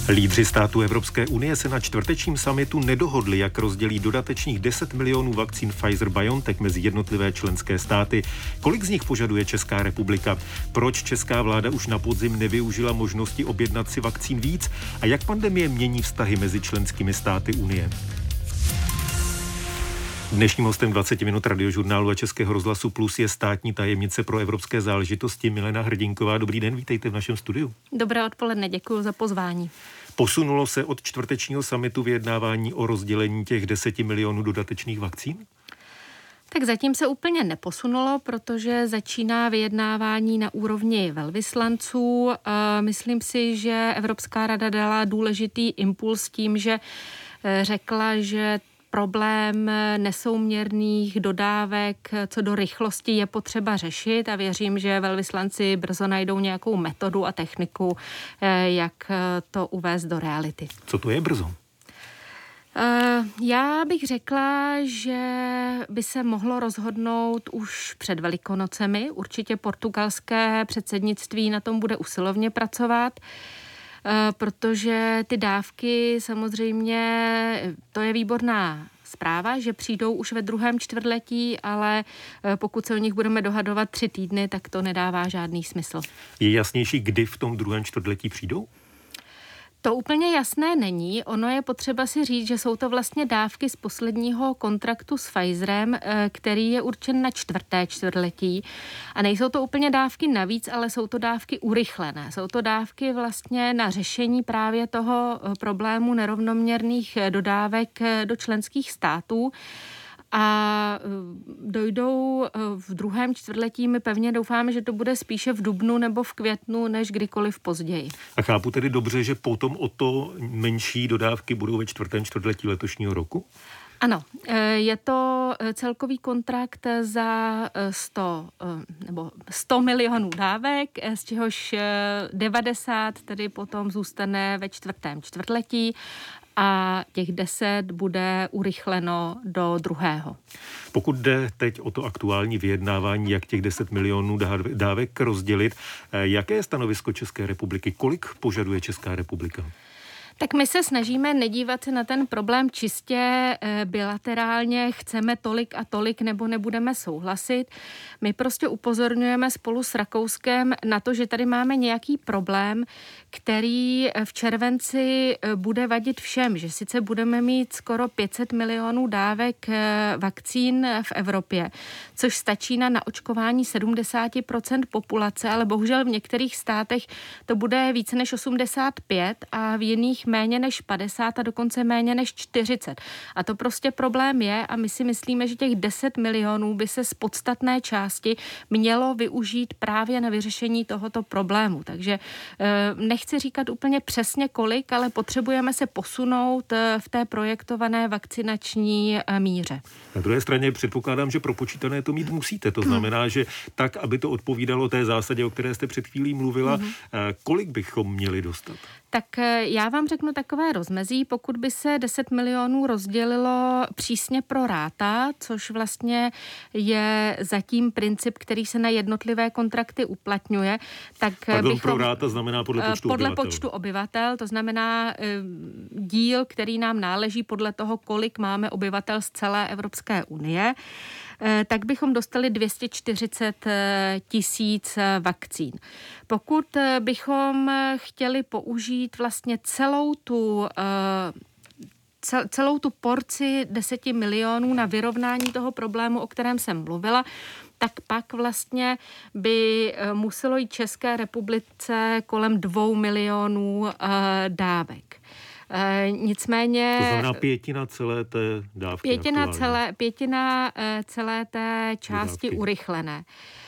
Lídři států Evropské unie se na čtvrtečním summitu nedohodli, jak rozdělí dodatečných 10 milionů vakcín Pfizer-BioNTech mezi jednotlivé členské státy. Kolik z nich požaduje Česká republika? Proč česká vláda už na podzim nevyužila možnosti objednat si vakcín víc? A jak pandemie mění vztahy mezi členskými státy Unie? Dnešním hostem 20 minut Radiožurnálu a Českého rozhlasu Plus je státní tajemnice pro evropské záležitosti Milena Hrdinková. Dobrý den, vítejte v našem studiu. Dobré odpoledne, děkuji za pozvání. Posunulo se od čtvrtečního summitu vyjednávání o rozdělení těch 10 milionů dodatečných vakcín? Tak zatím se úplně neposunulo, protože začíná vyjednávání na úrovni velvyslanců. Myslím si, že Evropská rada dala důležitý impuls tím, že řekla, že problém nesouměrných dodávek co do rychlosti je potřeba řešit a věřím, že velvyslanci brzo najdou nějakou metodu a techniku, jak to uvést do reality. Co to je brzo? Já bych řekla, že by se mohlo rozhodnout už před Velikonocemi. Určitě portugalské předsednictví na tom bude usilovně pracovat, protože ty dávky samozřejmě, to je výborná zpráva, že přijdou už ve druhém čtvrtletí, ale pokud se o nich budeme dohadovat 3 týdny, tak to nedává žádný smysl. Je jasnější, kdy v tom druhém čtvrtletí přijdou? To úplně jasné není. Ono je potřeba si říct, že jsou to vlastně dávky z posledního kontraktu s Pfizerem, který je určen na 4. čtvrtletí. A nejsou to úplně dávky navíc, ale jsou to dávky urychlené. Jsou to dávky vlastně na řešení právě toho problému nerovnoměrných dodávek do členských států. A dojdou v druhém čtvrtletí. My pevně doufáme, že to bude spíše v dubnu nebo v květnu, než kdykoliv později. A chápu tedy dobře, že potom o to menší dodávky budou ve 4. čtvrtletí letošního roku? Ano, je to celkový kontrakt za 100 milionů dávek, z čehož 90 tedy potom zůstane ve 4. čtvrtletí a těch 10 bude urychleno do 2. Pokud jde teď o to aktuální vyjednávání, jak těch 10 milionů dávek rozdělit, jaké je stanovisko České republiky? Kolik požaduje Česká republika? Tak my se snažíme nedívat se na ten problém čistě bilaterálně, chceme tolik a tolik nebo nebudeme souhlasit. My prostě upozorňujeme spolu s Rakouskem na to, že tady máme nějaký problém, který v červenci bude vadit všem, že sice budeme mít skoro 500 milionů dávek vakcín v Evropě, což stačí na naočkování 70% populace, ale bohužel v některých státech to bude více než 85 a v jiných méně než 50 a dokonce méně než 40. A to prostě problém je a my si myslíme, že těch 10 milionů by se z podstatné části mělo využít právě na vyřešení tohoto problému. Takže nechci říkat úplně přesně kolik, ale potřebujeme se posunout v té projektované vakcinační míře. Na druhé straně předpokládám, že propočítané to mít musíte. To znamená, že tak, aby to odpovídalo té zásadě, o které jste před chvílí mluvila, kolik bychom měli dostat? Tak já vám řeknu takové rozmezí, pokud by se 10 milionů rozdělilo přísně pro ráta, což vlastně je zatím princip, který se na jednotlivé kontrakty uplatňuje, tak pro ráta znamená podle počtu obyvatel, to znamená díl, který nám náleží podle toho, kolik máme obyvatel z celé Evropské unie, tak bychom dostali 240 000 vakcín. Pokud bychom chtěli použít vlastně celou tu porci 10 milionů na vyrovnání toho problému, o kterém jsem mluvila, tak pak vlastně by muselo jít České republice kolem 2 milionů dávek. Nicméně... To znamená pětina celé té dávky. Pětina celé té části dávky urychlené.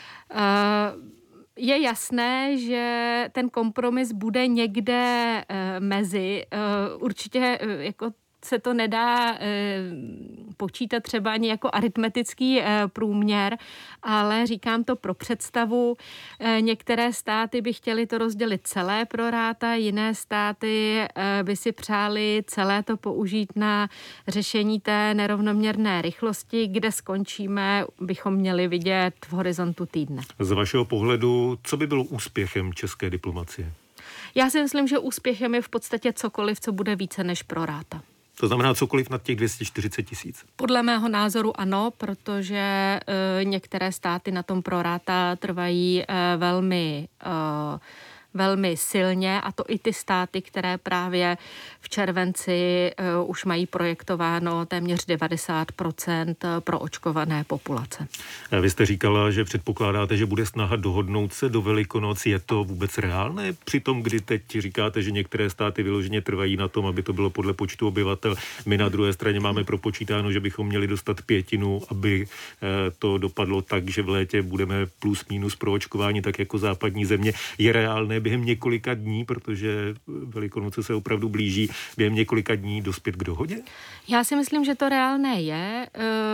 Je jasné, že ten kompromis bude někde mezi. Určitě jako se to nedá počítat třeba ani jako aritmetický průměr, ale říkám to pro představu. Některé státy by chtěly to rozdělit celé pro ráta, jiné státy by si přáli celé to použít na řešení té nerovnoměrné rychlosti, kde skončíme, bychom měli vidět v horizontu týdne. Z vašeho pohledu, co by bylo úspěchem české diplomacie? Já si myslím, že úspěchem je v podstatě cokoliv, co bude více než pro ráta. To znamená cokoliv nad těch 240 000? Podle mého názoru ano, protože některé státy na tom pro ráta trvají velmi silně, a to i ty státy, které právě v červenci už mají projektováno téměř 90% pro očkované populace. Vy jste říkala, že předpokládáte, že bude snaha dohodnout se do Velikonoc. Je to vůbec reálné? Přitom, kdy teď říkáte, že některé státy vyloženě trvají na tom, aby to bylo podle počtu obyvatel. My na druhé straně máme propočítáno, že bychom měli dostat 1/5, aby to dopadlo tak, že v létě budeme plus minus pro očkování, tak jako západní země. Je reálné během několika dní, protože Velikonoce se opravdu blíží, během několika dní dospět k dohodě? Já si myslím, že to reálné je.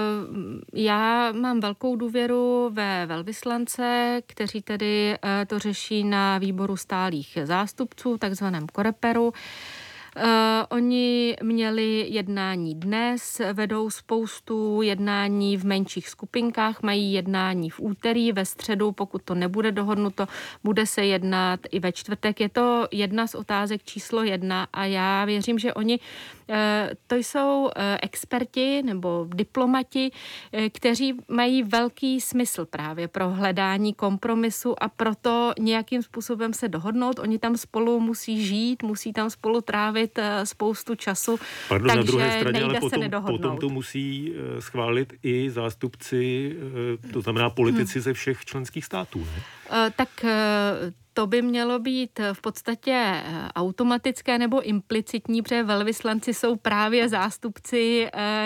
Já mám velkou důvěru ve velvyslance, kteří tedy to řeší na výboru stálých zástupců, takzvaném Coreperu. Oni měli jednání dnes, vedou spoustu jednání v menších skupinkách, mají jednání v úterý, ve středu, pokud to nebude dohodnuto, bude se jednat i ve čtvrtek. Je to jedna z otázek číslo 1 a já věřím, že oni, to jsou experti nebo diplomati, kteří mají velký smysl právě pro hledání kompromisu a proto nějakým způsobem se dohodnout. Oni tam spolu musí žít, musí tam spolu trávit spoustu času, takže na druhé straně, nejde ale se nedohodnout. Potom to musí schválit i zástupci, to znamená politici ze všech členských států, ne? Tak to by mělo být v podstatě automatické nebo implicitní, protože velvyslanci jsou právě zástupci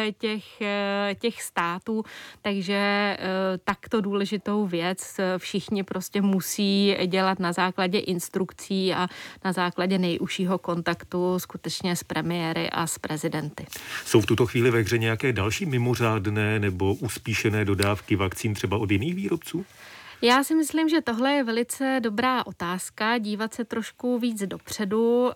těch států, takže takto důležitou věc všichni prostě musí dělat na základě instrukcí a na základě nejužšího kontaktu skutečně s premiéry a s prezidenty. Jsou v tuto chvíli ve hře nějaké další mimořádné nebo uspíšené dodávky vakcín třeba od jiných výrobců? Já si myslím, že tohle je velice dobrá otázka, dívat se trošku víc dopředu.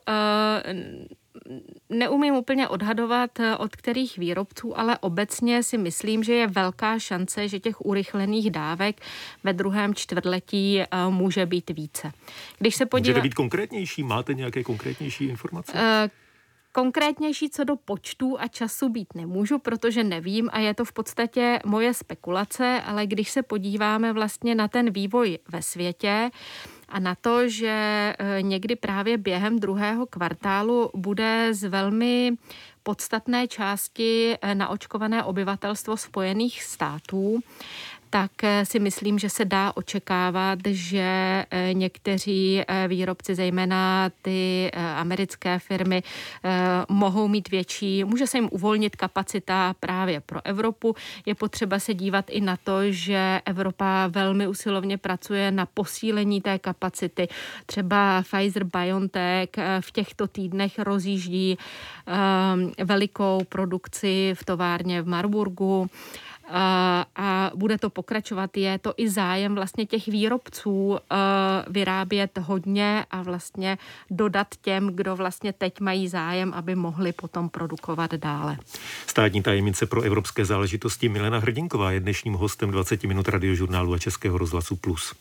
Neumím úplně odhadovat, od kterých výrobců, ale obecně si myslím, že je velká šance, že těch urychlených dávek ve druhém čtvrtletí může být více. Můžete být konkrétnější? Máte nějaké konkrétnější informace? Konkrétnější co do počtů a času být nemůžu, protože nevím a je to v podstatě moje spekulace, ale když se podíváme vlastně na ten vývoj ve světě a na to, že někdy právě během druhého kvartálu bude z velmi podstatné části naočkované obyvatelstvo Spojených států, tak si myslím, že se dá očekávat, že někteří výrobci, zejména ty americké firmy, mohou mít může se jim uvolnit kapacita právě pro Evropu. Je potřeba se dívat i na to, že Evropa velmi usilovně pracuje na posílení té kapacity. Třeba Pfizer-BioNTech v těchto týdnech rozjíždí velikou produkci v továrně v Marburgu, a bude to pokračovat. Je to i zájem vlastně těch výrobců vyrábět hodně a vlastně dodat těm, kdo vlastně teď mají zájem, aby mohli potom produkovat dále. Státní tajemnice pro evropské záležitosti Milena Hrdinková je dnešním hostem 20 minut Radiožurnálu a Českého rozhlasu Plus.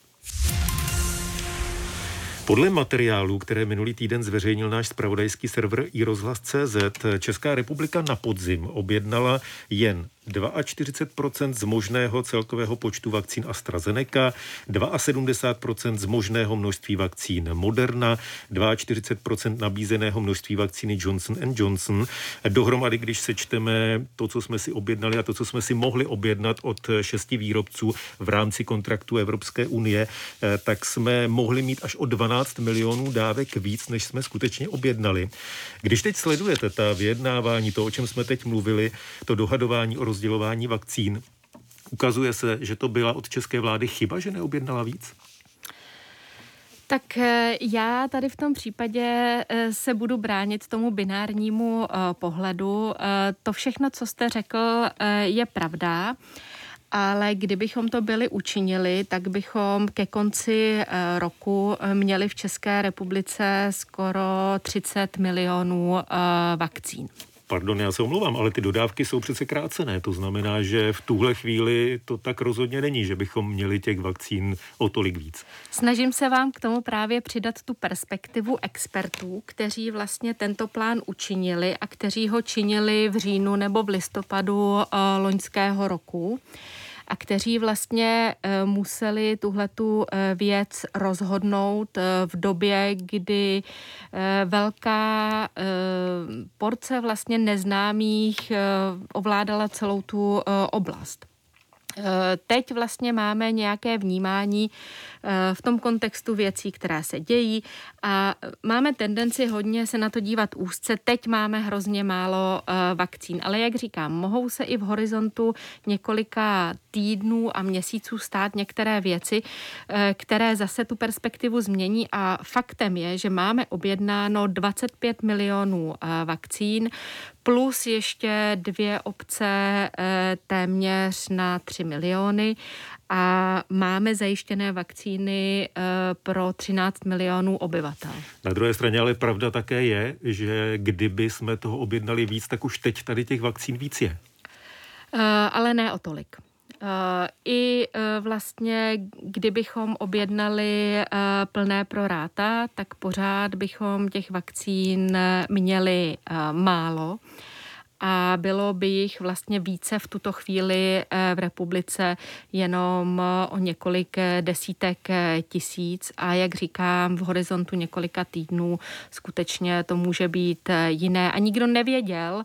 Podle materiálů, které minulý týden zveřejnil náš zpravodajský server iRozhlas.cz, Česká republika na podzim objednala jen 42% z možného celkového počtu vakcín AstraZeneca, 72% z možného množství vakcín Moderna, 42% nabízeného množství vakcíny Johnson & Johnson. Dohromady, když sečteme to, co jsme si objednali a to, co jsme si mohli objednat od 6 výrobců v rámci kontraktu Evropské unie, tak jsme mohli mít až o 12 milionů dávek víc, než jsme skutečně objednali. Když teď sledujete ta vyjednávání, to, o čem jsme teď mluvili, to dohadování o rozdělování vakcín, ukazuje se, že to byla od české vlády chyba, že neobjednala víc? Tak já tady v tom případě se budu bránit tomu binárnímu pohledu. To všechno, co jste řekl, je pravda. Ale kdybychom to byli učinili, tak bychom ke konci roku měli v České republice skoro 30 milionů vakcín. Pardon, já se omlouvám, ale ty dodávky jsou přece krácené. To znamená, že v tuhle chvíli to tak rozhodně není, že bychom měli těch vakcín o tolik víc. Snažím se vám k tomu právě přidat tu perspektivu expertů, kteří vlastně tento plán učinili a kteří ho činili v říjnu nebo v listopadu loňského roku a kteří vlastně museli tuhletu věc rozhodnout v době, kdy velká porce vlastně neznámých ovládala celou tu oblast. Teď vlastně máme nějaké vnímání v tom kontextu věcí, které se dějí a máme tendenci hodně se na to dívat úzce. Teď máme hrozně málo vakcín, ale jak říkám, mohou se i v horizontu několika týdnů a měsíců stát některé věci, které zase tu perspektivu změní a faktem je, že máme objednáno 25 milionů vakcín plus ještě 2 obce téměř na 3 miliony a máme zajištěné vakcíny pro 13 milionů obyvatel. Na druhé straně ale pravda také je, že kdyby jsme toho objednali víc, tak už teď tady těch vakcín víc je. Ale ne o tolik. I vlastně, kdybychom objednali plné pro ráta, tak pořád bychom těch vakcín měli málo a bylo by jich vlastně více v tuto chvíli v republice jenom o několik desítek tisíc a jak říkám, v horizontu několika týdnů skutečně to může být jiné a nikdo nevěděl,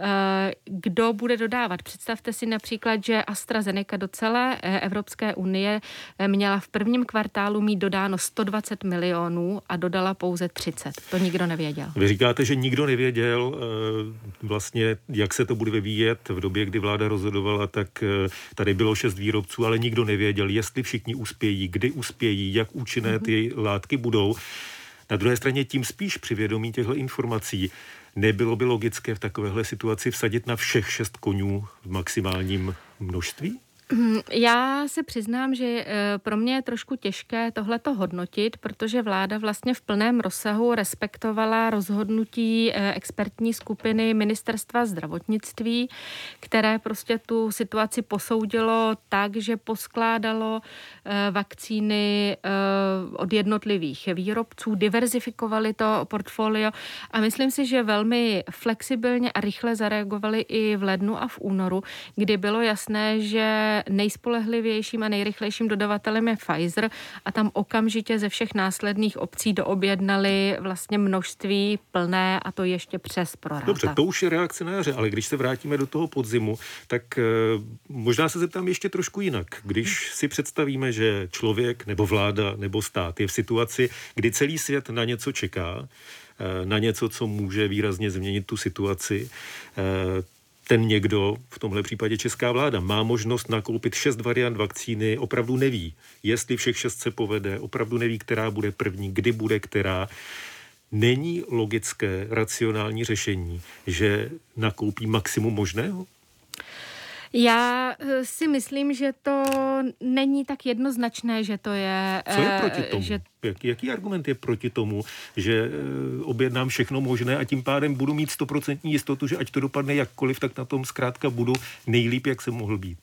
kdo bude dodávat. Představte si například, že AstraZeneca do celé Evropské unie měla v prvním kvartálu mít dodáno 120 milionů a dodala pouze 30. To nikdo nevěděl. Vy říkáte, že nikdo nevěděl vlastně, jak se to bude vyvíjet. V době, kdy vláda rozhodovala, tak tady bylo 6 výrobců, ale nikdo nevěděl, jestli všichni uspějí, kdy uspějí, jak účinné ty látky budou. Na druhé straně tím spíš při vědomí těchto informací nebylo by logické v takovéhle situaci vsadit na všech 6 koňů v maximálním množství? Já se přiznám, že pro mě je trošku těžké tohleto hodnotit, protože vláda vlastně v plném rozsahu respektovala rozhodnutí expertní skupiny Ministerstva zdravotnictví, které prostě tu situaci posoudilo tak, že poskládalo vakcíny od jednotlivých výrobců, diverzifikovali to portfolio a myslím si, že velmi flexibilně a rychle zareagovali i v lednu a v únoru, kdy bylo jasné, že nejspolehlivějším a nejrychlejším dodavatelem je Pfizer a tam okamžitě ze všech následných obcí doobjednali vlastně množství plné a to ještě přes prorata. Dobře, to už je reakce na jaře, ale když se vrátíme do toho podzimu, tak možná se zeptám ještě trošku jinak. Když si představíme, že člověk nebo vláda nebo stát je v situaci, kdy celý svět na něco čeká, na něco, co může výrazně změnit tu situaci, ten někdo, v tomhle případě česká vláda, má možnost nakoupit 6 variant vakcíny, opravdu neví, jestli všech 6 se povede, opravdu neví, která bude první, kdy bude která. Není logické, racionální řešení, že nakoupí maximum možného? Já si myslím, že to není tak jednoznačné, že to je... Co je proti tomu? Jaký argument je proti tomu, že objednám všechno možné a tím pádem budu mít 100% jistotu, že ať to dopadne jakkoliv, tak na tom zkrátka budu nejlíp, jak jsem mohl být?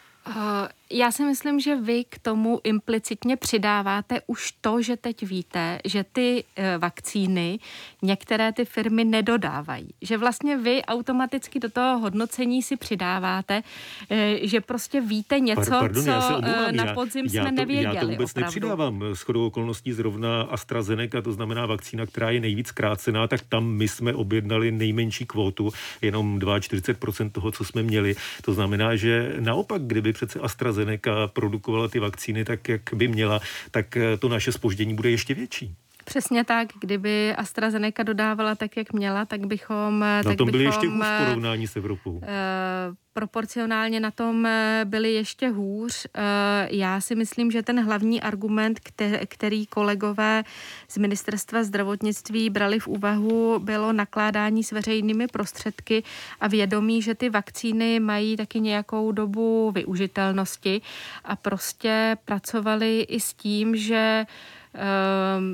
Já si myslím, že vy k tomu implicitně přidáváte už to, že teď víte, že ty vakcíny některé ty firmy nedodávají. Že vlastně vy automaticky do toho hodnocení si přidáváte, že prostě víte něco, Pardon, co na podzim jsme nevěděli. Já to vůbec opravdu nepřidávám. Shodou okolností zrovna AstraZeneca, to znamená vakcína, která je nejvíc krácená, tak tam my jsme objednali nejmenší kvótu, jenom 42% toho, co jsme měli. To znamená, že naopak, kdyby přece AstraZeneca produkovala ty vakcíny tak, jak by měla, tak to naše zpoždění bude ještě větší. Přesně tak, kdyby AstraZeneca dodávala tak, jak měla, tak bychom... Na tom byli ještě hůř v porovnání s Evropou. Proporcionálně na tom byli ještě hůř. Já si myslím, že ten hlavní argument, který kolegové z Ministerstva zdravotnictví brali v úvahu, bylo nakládání s veřejnými prostředky a vědomí, že ty vakcíny mají taky nějakou dobu využitelnosti a prostě pracovali i s tím, že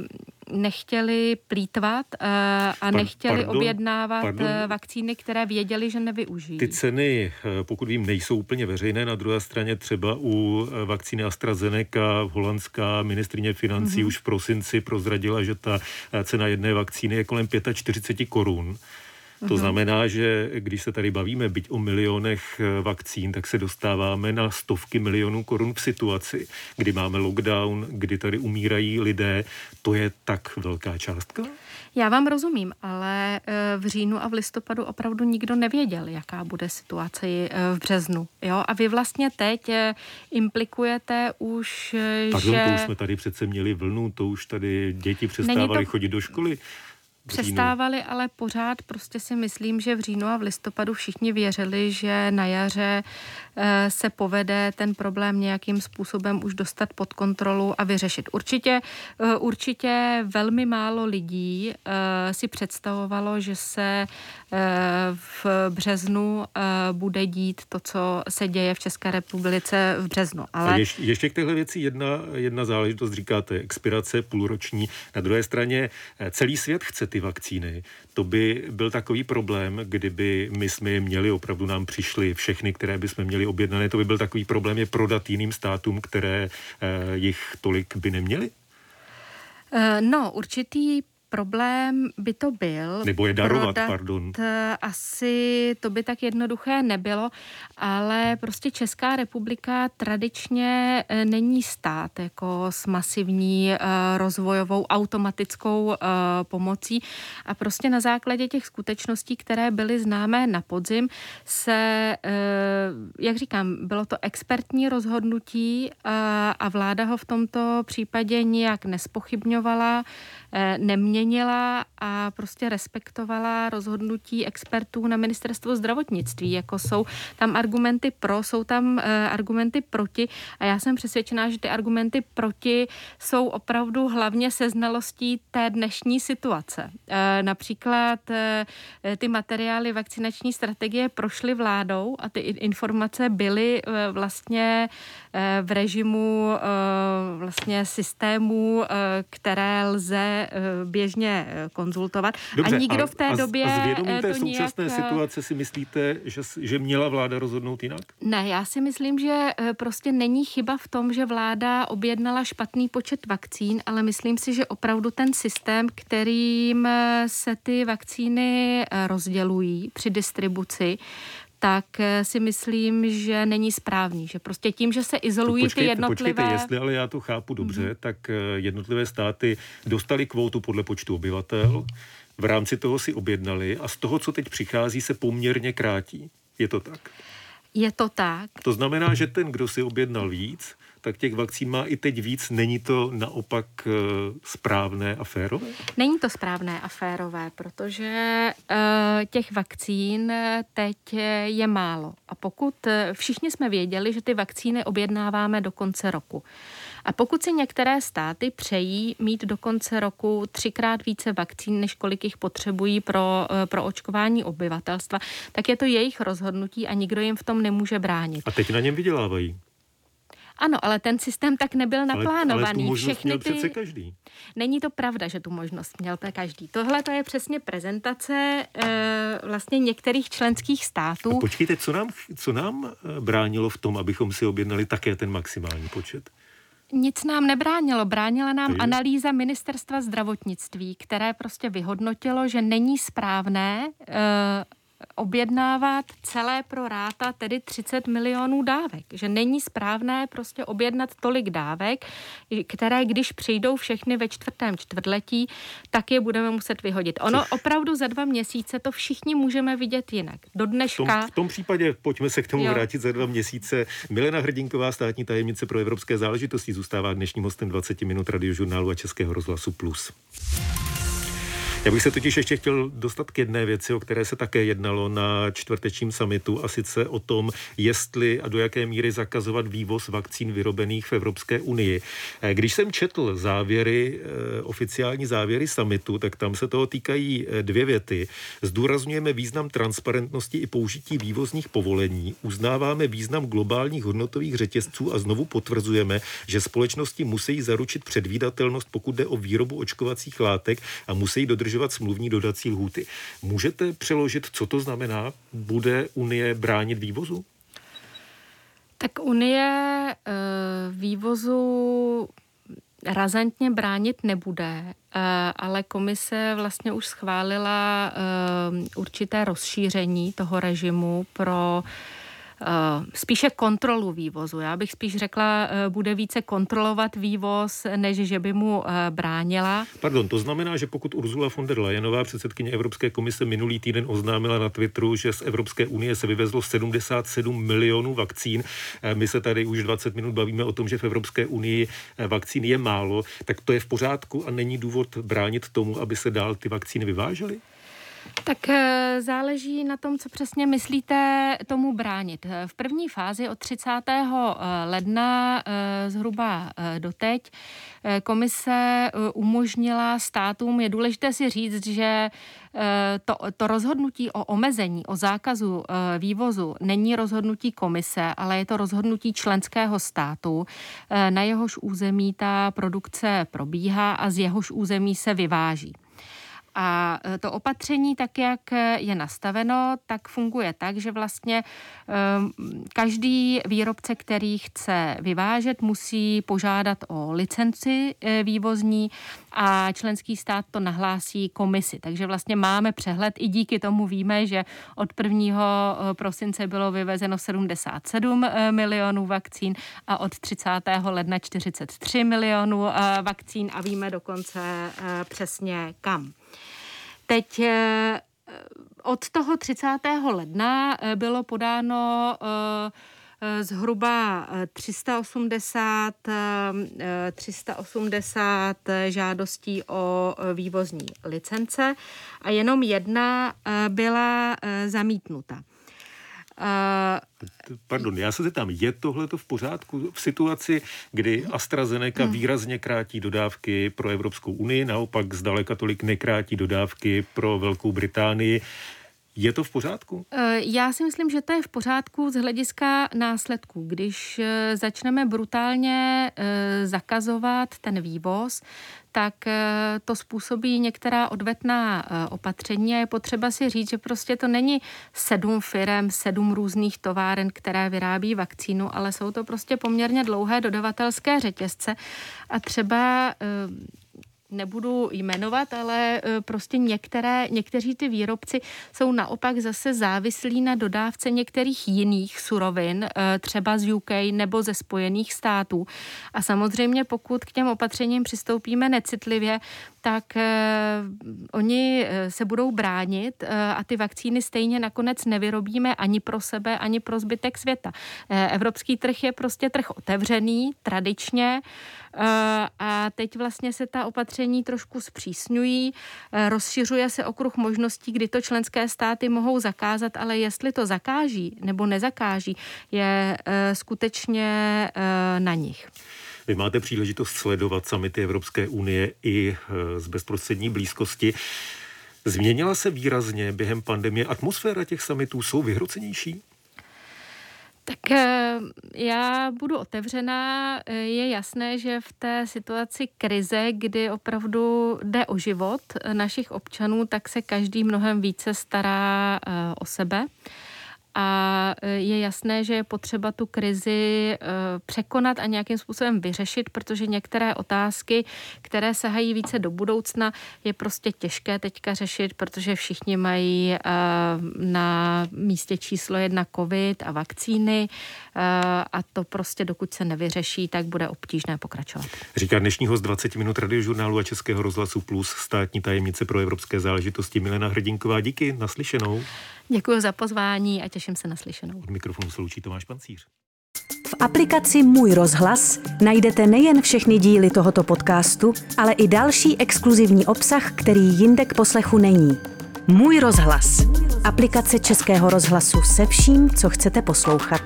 nechtěli plýtvat a nechtěli objednávat vakcíny, které věděli, že nevyužijí. Ty ceny, pokud vím, nejsou úplně veřejné. Na druhé straně třeba u vakcíny AstraZeneca holandská ministryně financí už v prosinci prozradila, že ta cena jedné vakcíny je kolem 45 korun. To znamená, že když se tady bavíme byť o milionech vakcín, tak se dostáváme na stovky milionů korun v situaci, kdy máme lockdown, kdy tady umírají lidé. To je tak velká částka? Já vám rozumím, ale v říjnu a v listopadu opravdu nikdo nevěděl, jaká bude situace v březnu. Jo? A vy vlastně teď implikujete už, že... to už jsme tady přece měli vlnu, to už tady děti přestávaly chodit do školy. Přestávali, ale pořád prostě si myslím, že v říjnu a v listopadu všichni věřili, že na jaře se povede ten problém nějakým způsobem už dostat pod kontrolu a vyřešit. Určitě velmi málo lidí si představovalo, že se v březnu bude dít to, co se děje v České republice v březnu. Ale... A ještě k téhle věci jedna záležitost, říkáte, expirace půlroční. Na druhé straně celý svět chce ty vakcíny. To by byl takový problém, kdyby my jsme je měli, opravdu nám přišly všechny, které bychom měli objednané, to by byl takový problém je prodat jiným státům, které jich tolik by neměly? No, určitý problém by to byl. Nebo je darovat, pardon. Asi to by tak jednoduché nebylo, ale prostě Česká republika tradičně není stát jako s masivní rozvojovou automatickou pomocí a prostě na základě těch skutečností, které byly známé na podzim, se, jak říkám, bylo to expertní rozhodnutí a vláda ho v tomto případě nijak nespochybňovala, neměnila a prostě respektovala rozhodnutí expertů na ministerstvo zdravotnictví. Jako jsou tam argumenty pro, jsou tam argumenty proti a já jsem přesvědčená, že ty argumenty proti jsou opravdu hlavně se znalostí té dnešní situace. Například ty materiály vakcinační strategie prošly vládou a ty informace byly vlastně v režimu vlastně systémů, které lze běžně konzultovat. Dobře, a nikdo v té době a z vědomí té to současné nějak... situace si myslíte, že měla vláda rozhodnout jinak? Ne, já si myslím, že prostě není chyba v tom, že vláda objednala špatný počet vakcín, ale myslím si, že opravdu ten systém, kterým se ty vakcíny rozdělují při distribuci, tak si myslím, že není správný. Že prostě tím, že se izolují ty jednotlivé... Počkejte, jestli ale já to chápu dobře, tak jednotlivé státy dostaly kvótu podle počtu obyvatel, v rámci toho si objednali a z toho, co teď přichází, se poměrně krátí. Je to tak? Je to tak. To znamená, že ten, kdo si objednal víc, tak těch vakcín má i teď víc. Není to naopak správné a férové? Není to správné a férové, protože těch vakcín teď je málo. A pokud všichni jsme věděli, že ty vakcíny objednáváme do konce roku. A pokud si některé státy přejí mít do konce roku 3x více vakcín, než kolik jich potřebují pro očkování obyvatelstva, tak je to jejich rozhodnutí a nikdo jim v tom nemůže bránit. A teď na něm vydělávají. Ano, ale ten systém tak nebyl naplánovaný. Ale tu možnost měl přece každý. Není to pravda, že tu možnost měl každý. Tohle to je přesně prezentace vlastně některých členských států. A počkejte, co nám bránilo v tom, abychom si objednali také ten maximální počet? Nic nám nebránilo. Bránila nám analýza ministerstva zdravotnictví, které prostě vyhodnotilo, že není správné objednávat celé pro ráta, tedy 30 milionů dávek. Že není správné prostě objednat tolik dávek, které když přijdou všechny ve čtvrtém čtvrtletí, tak je budeme muset vyhodit. Ono opravdu za 2 měsíce to všichni můžeme vidět jinak. Do dneška... V tom případě pojďme se k tomu vrátit za 2 měsíce. Milena Hrdinková, státní tajemnice pro evropské záležitosti, zůstává dnešním hostem 20 minut Radiožurnálu a Českého rozhlasu Plus. Já bych se totiž ještě chtěl dostat k jedné věci, o které se také jednalo na čtvrtečním summitu, a sice o tom, jestli a do jaké míry zakazovat vývoz vakcín vyrobených v Evropské unii. Když jsem četl oficiální závěry summitu, tak tam se toho týkají dvě věty. Zdůrazňujeme význam transparentnosti i použití vývozních povolení, uznáváme význam globálních hodnotových řetězců a znovu potvrzujeme, že společnosti musí zaručit předvídatelnost, pokud jde o výrobu očkovacích látek, a musí dodržovat smluvní dodací lhůty. Můžete přeložit, co to znamená? Bude Unie bránit vývozu? Tak Unie vývozu razantně bránit nebude, ale komise vlastně už schválila určité rozšíření toho režimu pro spíše kontrolu vývozu. Já bych spíš řekla, bude více kontrolovat vývoz, než že by mu bránila. Pardon, to znamená, že pokud Ursula von der Leyenová, předsedkyně Evropské komise, minulý týden oznámila na Twitteru, že z Evropské unie se vyvezlo 77 milionů vakcín, my se tady už 20 minut bavíme o tom, že v Evropské unii vakcín je málo, tak to je v pořádku a není důvod bránit tomu, aby se dál ty vakcíny vyvážely? Tak záleží na tom, co přesně myslíte tomu bránit. V první fázi od 30. ledna zhruba doteď komise umožnila státům, je důležité si říct, že to rozhodnutí o omezení, o zákazu vývozu není rozhodnutí komise, ale je to rozhodnutí členského státu, na jehož území ta produkce probíhá a z jehož území se vyváží. A to opatření, tak jak je nastaveno, tak funguje tak, že vlastně každý výrobce, který chce vyvážet, musí požádat o licenci vývozní a členský stát to nahlásí komisi. Takže vlastně máme přehled, i díky tomu víme, že od 1. prosince bylo vyvezeno 77 milionů vakcín a od 30. ledna 43 milionů vakcín a víme dokonce přesně kam. Teď od toho 30. ledna bylo podáno zhruba 380 žádostí o vývozní licence a jenom jedna byla zamítnuta. Pardon, já se zeptám, je tohleto v pořádku v situaci, kdy AstraZeneca výrazně krátí dodávky pro Evropskou unii, naopak zdaleka tolik nekrátí dodávky pro Velkou Británii? Je to v pořádku? Já si myslím, že to je v pořádku z hlediska následků. Když začneme brutálně zakazovat ten vývoz, tak to způsobí některá odvetná opatření a je potřeba si říct, že prostě to není 7 firem, 7 různých továren, které vyrábí vakcínu, ale jsou to prostě poměrně dlouhé dodavatelské řetězce a třeba nebudu jmenovat, ale prostě někteří ty výrobci jsou naopak zase závislí na dodávce některých jiných surovin, třeba z UK nebo ze Spojených států. A samozřejmě pokud k těm opatřením přistoupíme necitlivě, tak oni se budou bránit a ty vakcíny stejně nakonec nevyrobíme ani pro sebe, ani pro zbytek světa. Evropský trh je prostě trh otevřený, tradičně, a teď vlastně se ta opatření trošku zpřísňují, rozšiřuje se okruh možností, kdy to členské státy mohou zakázat, ale jestli to zakáží nebo nezakáží, je skutečně na nich. Vy máte příležitost sledovat summity Evropské unie i z bezprostřední blízkosti. Změnila se výrazně během pandemie? Atmosféra těch summitů jsou vyhrocenější? Tak já budu otevřená. Je jasné, že v té situaci krize, kdy opravdu jde o život našich občanů, tak se každý mnohem více stará o sebe. A je jasné, že je potřeba tu krizi překonat a nějakým způsobem vyřešit, protože některé otázky, které sahají více do budoucna, je prostě těžké teďka řešit, protože všichni mají na místě číslo 1 covid a vakcíny a to prostě dokud se nevyřeší, tak bude obtížné pokračovat. Říká dnešní host 20 minut Radiožurnálu a Českého rozhlasu Plus, státní tajemnice pro evropské záležitosti Milena Hrdinková. Díky, naslyšenou. Děkuji za pozvání a těším se na slyšenou. Od mikrofonu se loučí Tomáš Pancíř. V aplikaci Můj rozhlas najdete nejen všechny díly tohoto podcastu, ale i další exkluzivní obsah, který jinde k poslechu není. Můj rozhlas. Aplikace Českého rozhlasu se vším, co chcete poslouchat.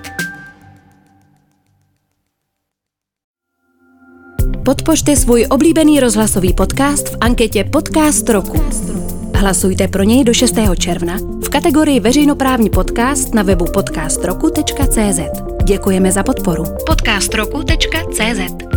Podpořte svůj oblíbený rozhlasový podcast v anketě Podcast roku. Hlasujte pro něj do 6. června v kategorii veřejnoprávní podcast na webu podcastroku.cz. Děkujeme za podporu. podcastroku.cz